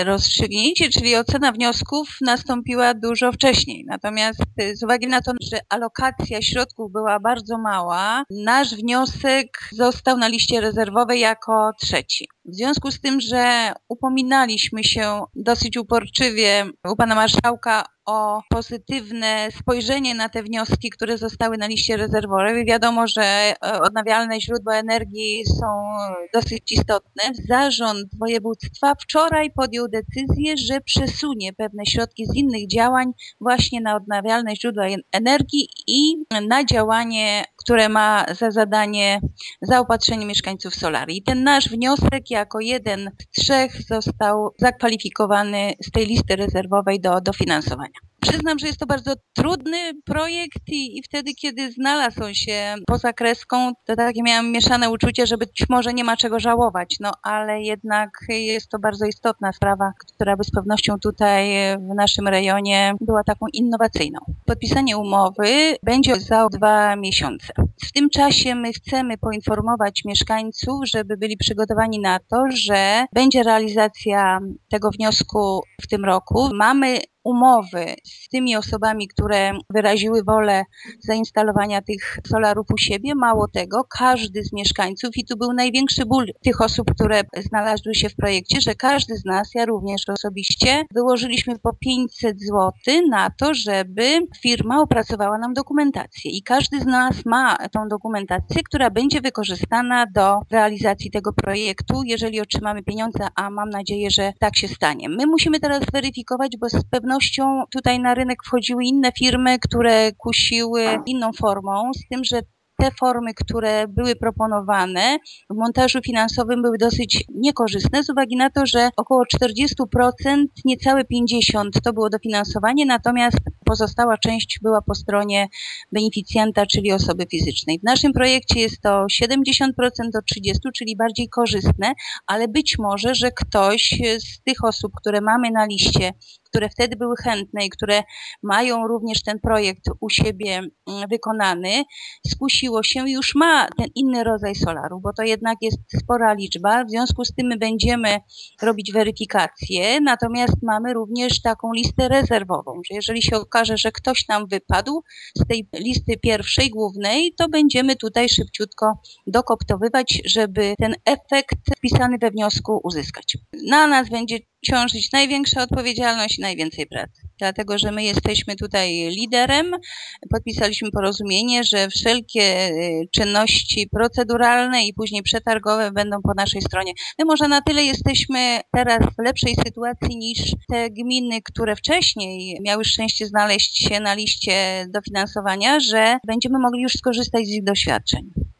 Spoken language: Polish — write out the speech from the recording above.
Rozstrzygnięcie, czyli ocena wniosków nastąpiła dużo wcześniej. Natomiast z uwagi na to, że alokacja środków była bardzo mała, nasz wniosek został na liście rezerwowej jako trzeci. W związku z tym, że upominaliśmy się dosyć uporczywie u pana marszałka o pozytywne spojrzenie na te wnioski, które zostały na liście rezerwowej. Wiadomo, że odnawialne źródła energii są dosyć istotne. Zarząd województwa wczoraj podjął decyzję, że przesunie pewne środki z innych działań właśnie na odnawialne źródła energii i na działanie, które ma za zadanie zaopatrzenie mieszkańców solarii. I ten nasz wniosek jako jeden z trzech został zakwalifikowany z tej listy rezerwowej do dofinansowania. Przyznam, że jest to bardzo trudny projekt i wtedy, kiedy znalazł on się poza kreską, to takie miałam mieszane uczucie, że być może nie ma czego żałować, no ale jednak jest to bardzo istotna sprawa, która by z pewnością tutaj w naszym rejonie była taką innowacyjną. Podpisanie umowy będzie za 2 miesiące. W tym czasie my chcemy poinformować mieszkańców, żeby byli przygotowani na to, że będzie realizacja tego wniosku w tym roku. Mamy umowy z tymi osobami, które wyraziły wolę zainstalowania tych solarów u siebie. Mało tego, każdy z mieszkańców, i tu był największy ból tych osób, które znalazły się w projekcie, że każdy z nas, ja również osobiście, wyłożyliśmy po 500 zł na to, żeby firma opracowała nam dokumentację. I każdy z nas ma tą dokumentację, która będzie wykorzystana do realizacji tego projektu, jeżeli otrzymamy pieniądze, a mam nadzieję, że tak się stanie. My musimy teraz weryfikować, bo z pewnością tutaj na rynek wchodziły inne firmy, które kusiły inną formą, z tym, że te formy, które były proponowane w montażu finansowym były dosyć niekorzystne z uwagi na to, że około 40%, niecałe 50% to było dofinansowanie, natomiast pozostała część była po stronie beneficjenta, czyli osoby fizycznej. W naszym projekcie jest to 70% do 30%, czyli bardziej korzystne, ale być może, że ktoś z tych osób, które mamy na liście, które wtedy były chętne i które mają również ten projekt u siebie wykonany, skusiło się i już ma ten inny rodzaj solaru, bo to jednak jest spora liczba. W związku z tym my będziemy robić weryfikację, natomiast mamy również taką listę rezerwową, że jeżeli się okaże, że ktoś nam wypadł z tej listy pierwszej, głównej, to będziemy tutaj szybciutko dokoptowywać, żeby ten efekt wpisany we wniosku uzyskać. Na nas będzie ciążyć największa odpowiedzialność i najwięcej pracy. Dlatego, że my jesteśmy tutaj liderem, podpisaliśmy porozumienie, że wszelkie czynności proceduralne i później przetargowe będą po naszej stronie. My może na tyle jesteśmy teraz w lepszej sytuacji niż te gminy, które wcześniej miały szczęście znaleźć się na liście dofinansowania, że będziemy mogli już skorzystać z ich doświadczeń.